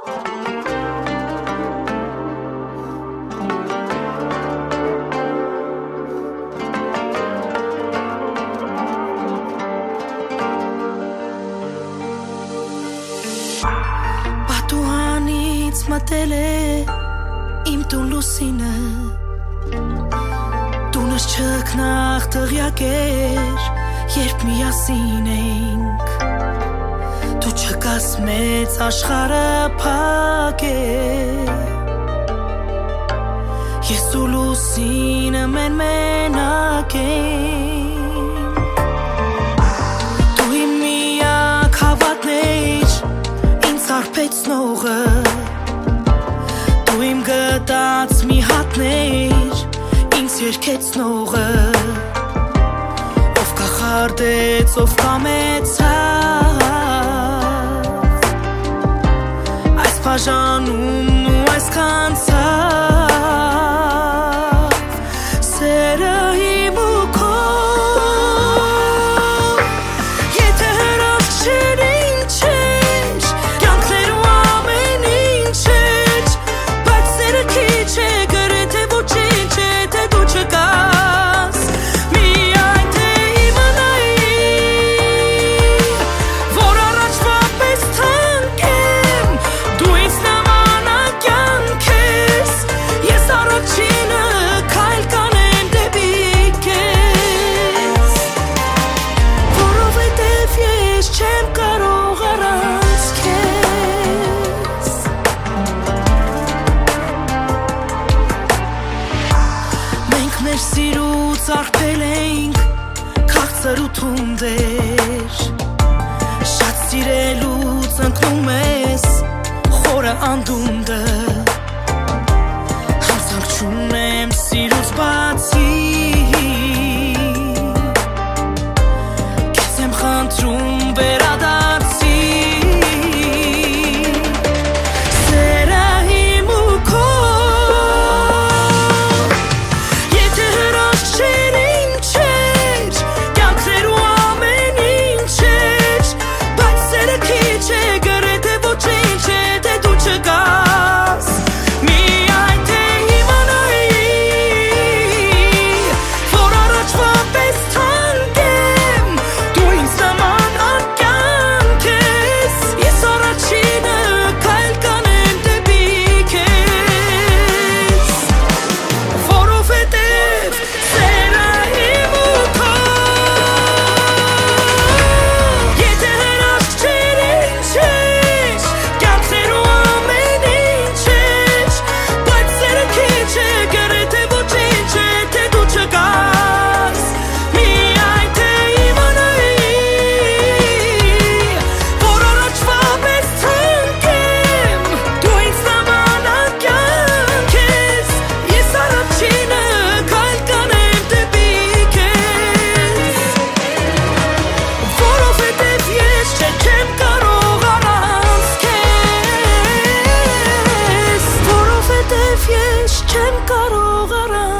Պատուհանից մտել է իմ տուն լուսինը, տունս չքնաղ տղյակ էր, երբ միասին էինք, դու չկաս մեծ աշխարհը փակ է, ես ու լուսինը մենակ ենք, դու իմ միակ հավատն էիր, ինձ արբեցնողը, դու իմ գտած մի հատն էիր, ինձ երգեցնողը, ով կախարդեց, ով կամեցավ, այս բաժանումն ու այս կանցավ, սերը իմ ու քո, եթե հրաշք չէր ինչ էր, կյանքներու ամեն ինչ էր, բայց սերը քիչ է, գրեթե ոչինչ է, թե դու չկաս, միայն թե իմանայի, որ առաջվա պես թանկ եմ, դու ինձ նմանակ կյանք ես, ես առաջինը քայլ կանեմ դեպի քեզ, որովհետև ես չեմ կարող առանց քեզ, մենք մեր սիրուց արբել էինք, քաղցր ու թունդեր, շատ սիրելուց ընկնում ես խորը անդունդը, հանցանք չունեմ սիրուց բացի, քեզ եմ խնդրում վերադարձի, սերը իմ ու քո, եթե հրաշք չէր ինչ էր, կյանքներու ամեն ինչ էր, բայց սերը քիչ է, գրեթե ոչինչ է, թե դու չկաս, միայն թե իմանայի, որ առաջվա պես թանկ եմ, դու ինձ նմանակ կյանք ես, ես առաջինը քայլ կանեմ դեպի քեզ, որովհետև սերը իմ ու քո, եթե հրաշք չէր ինչ էր, կյանքներու ամեն ինչ էր, բայց սերը քիչ է, գրեթե ոչինչ է, թե դու չկաս, միայն թե իմանայի, որ առաջվա պես թանկ եմ, դու ինձ նմանակ կյանք ես, ես առաջինը քայլ կանեմ դեպի քեզ, որովհետև ես չեմ կարող առանց քեզ, որովհետև ես չեմ կարող առանց